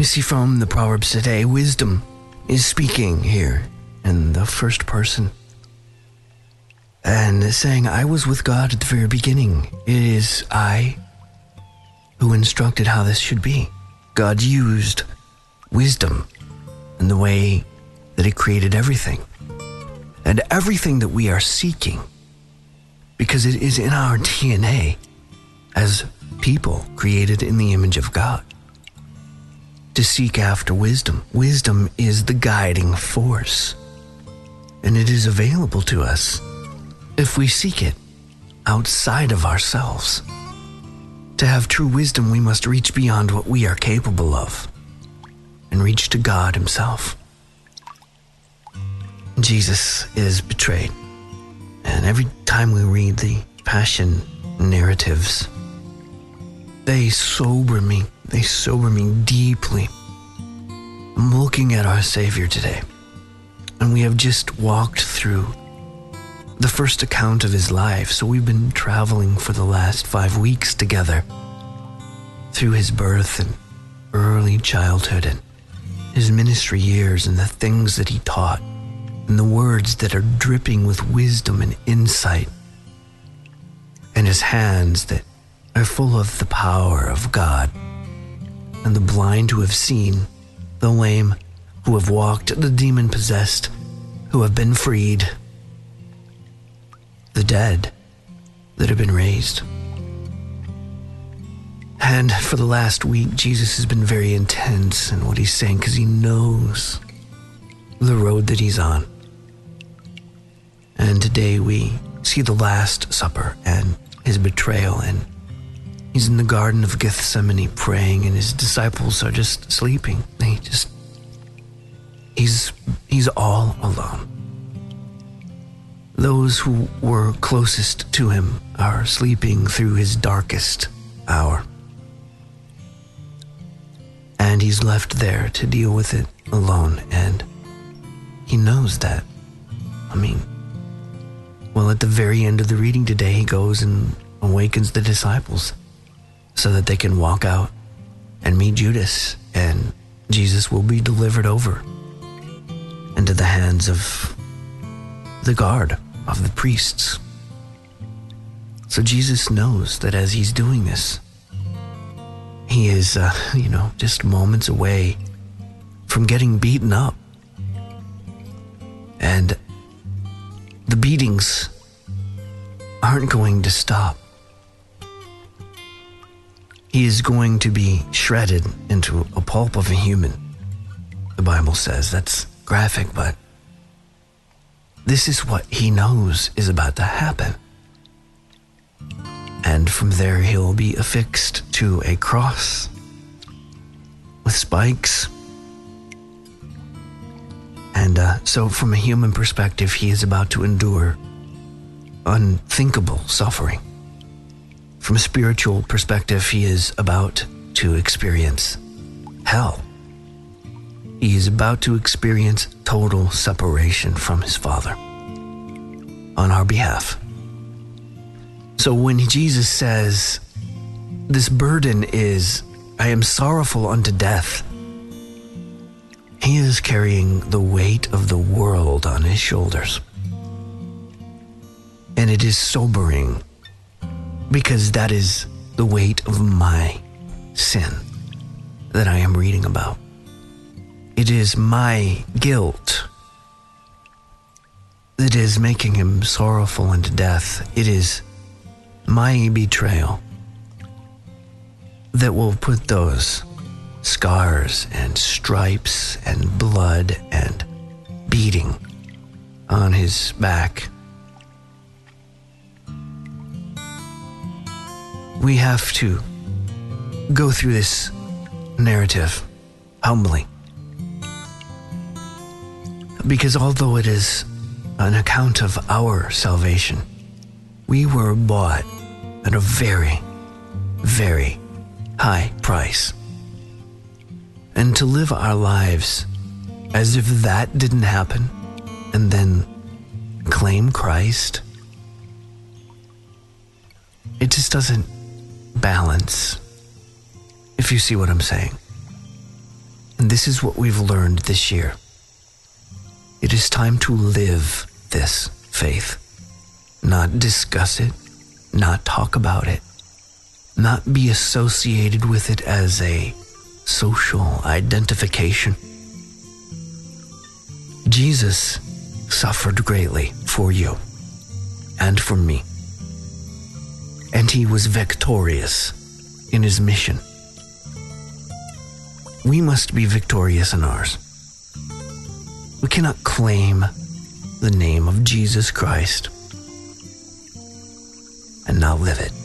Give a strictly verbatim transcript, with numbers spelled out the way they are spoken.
We see from the Proverbs today, wisdom is speaking here in the first person and is saying, I was with God at the very beginning. It is I who instructed how this should be. God used wisdom in the way that He created everything. And everything that we are seeking, because it is in our D N A as people created in the image of God, to seek after wisdom. Wisdom is the guiding force, and it is available to us if we seek it outside of ourselves. To have true wisdom, we must reach beyond what we are capable of and reach to God Himself. Jesus is betrayed, and every time we read the Passion narratives, they sober me. They sober me deeply. I'm looking at our Savior today, and we have just walked through the first account of His life. So we've been traveling for the last five weeks together through His birth and early childhood and His ministry years and the things that He taught and the words that are dripping with wisdom and insight, and His hands that are full of the power of God, and the blind who have seen, the lame who have walked, the demon-possessed who have been freed, the dead that have been raised. And for the last week, Jesus has been very intense in what He's saying because He knows the road that He's on. And today we see the Last Supper and His betrayal, and He's in the Garden of Gethsemane praying, and His disciples are just sleeping. They just, he's, he's all alone. Those who were closest to Him are sleeping through His darkest hour. And He's left there to deal with it alone, and He knows that. I mean, well, at the very end of the reading today, He goes and awakens the disciples so that they can walk out and meet Judas, and Jesus will be delivered over into the hands of the guard of the priests. So Jesus knows that as He's doing this, He is, uh, you know, just moments away from getting beaten up. And the beatings aren't going to stop. He is going to be shredded into a pulp of a human, the Bible says. That's graphic, but this is what He knows is about to happen. And from there, He'll be affixed to a cross with spikes. And uh, so from a human perspective, He is about to endure unthinkable suffering. From a spiritual perspective, He is about to experience hell. He is about to experience total separation from His Father on our behalf. So when Jesus says, this burden is, I am sorrowful unto death, He is carrying the weight of the world on His shoulders. And it is sobering, because that is the weight of my sin that I am reading about. It is my guilt that is making Him sorrowful unto death. It is my betrayal that will put those scars and stripes and blood and beating on His back. We have to go through this narrative humbly, because although it is an account of our salvation, we were bought at a very, very high price. And to live our lives as if that didn't happen and then claim Christ, it just doesn't balance, if you see what I'm saying. And this is what we've learned this year. It is time to live this faith, not discuss it, not talk about it, not be associated with it as a social identification. Jesus suffered greatly for you and for me, and he was victorious in his mission. We must be victorious in ours. We cannot claim the name of Jesus Christ and not live it.